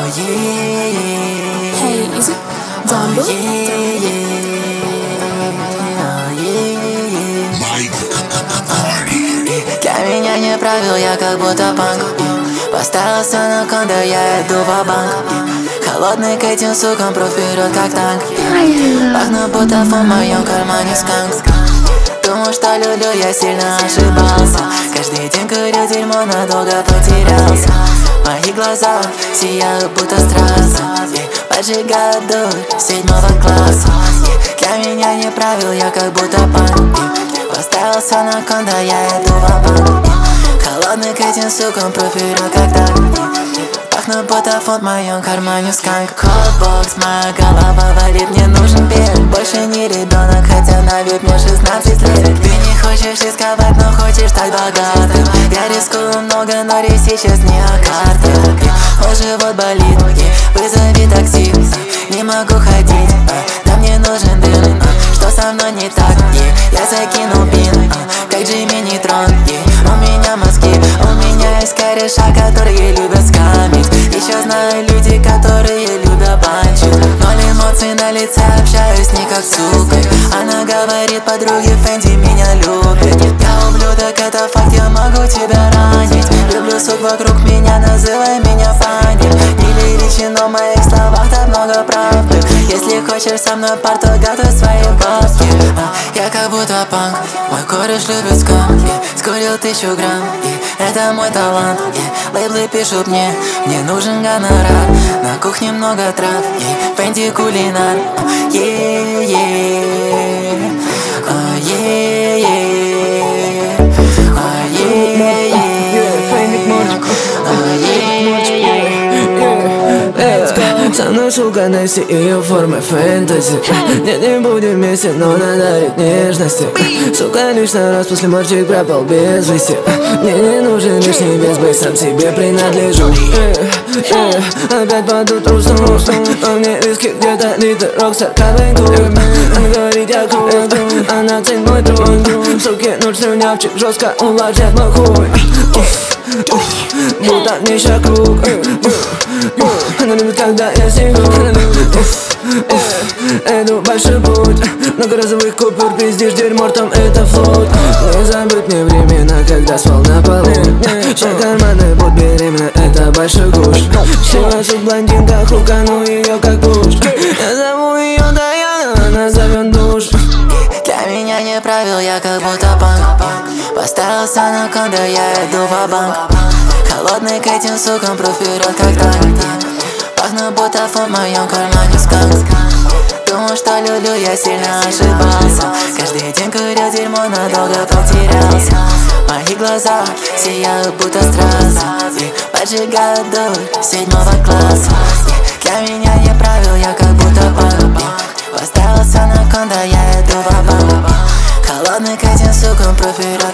Hey, is it Zambo? Для меня не правил, я как будто панк. Поставился на кон, да я иду ва-банк. Холодный к этим сукам, пру вперед как танк. Пахну будто в моем кармане сканк. Думал, что люблю, я сильно ошибался. Каждый день курю дерьмо, надолго потерялся. Мои глаза сияют будто страз. Поджигают дурь 7 класса. Для меня не правил, я как будто панк. Поставился на кон, да я иду ва-банк. Холодный к этим сукам, пру вперед как танк. Пахну будто фонд в моем кармане сканк. Кодбокс, моя голова валит, мне нужен бег. Больше не ребенок, хотя на вид мне 16 лет. Ты не хочешь рисковать, но хочешь стать богатым. Я рискую много, но речь сейчас не о картах. Мой живот болит, вызови такси. Не могу ходить, да мне нужен дым. Что со мной не так, я закинул бин, как Джимми Нейтрон. У меня мозги, у меня есть кореша, которые любят скамить. Еще знаю люди, которые любят банчить. Ноль эмоций на лице, общаюсь не как с сукой. Она говорит подруге, Фэнди меня любит. Я ублюдок, это факт, я могу тебя ранить. Люблю сук вокруг меня, называй меня Фанни. Не лиричен, но в моих словах так много правды. Если хочешь со мной парту, готовь свои бабки. Я как будто панк, мой кореш любит скам. Скурил 1000 грамм, это мой талант. Лейблы пишут мне нужен гонорар. На кухне много трав, Фэнди кулинар. Со мной шука Несси, ее формы фэнтези. Нет, не будем вместе, но надо дарить нежности. Сука, лишний раз после мальчик пропал без вести. Мне не нужен лишний вес, бой, сам себе принадлежу. Опять под утро усну, а мне виски где-то литр, рокстар, кавенку. Она говорит, я крут, она ценит мой труд. Суки, ноль слюнявчик, жестко увлажняет мой хуй. Будто нищий круг. Она любит, когда я сижу. Иду большой путь, много разовых купюр, пиздишь дерьмо ртом, это флот. Не забыть мне времена, когда спал на полу. Все карманы будут беременны, это большой куш. Сила суд блондинка, хукану ее как куш. Я зову ее Даяна, она зовет душ. Для меня не правил, я как будто панк. Поставился на кон, да я иду ва-банк. Холодный к этим сукам, пру вперед как танк. Пахну будто в моем кармане сканк. Думал, что люблю, я сильно ошибался. Каждый день курю дерьмо, надолго потерялся. Мои глаза сияют будто страз. Поджигают дурь 7 класса. Для меня не правил, я как будто панк. Поставился на кон, да я иду ва-банк. Холодный к этим сукам, пру вперед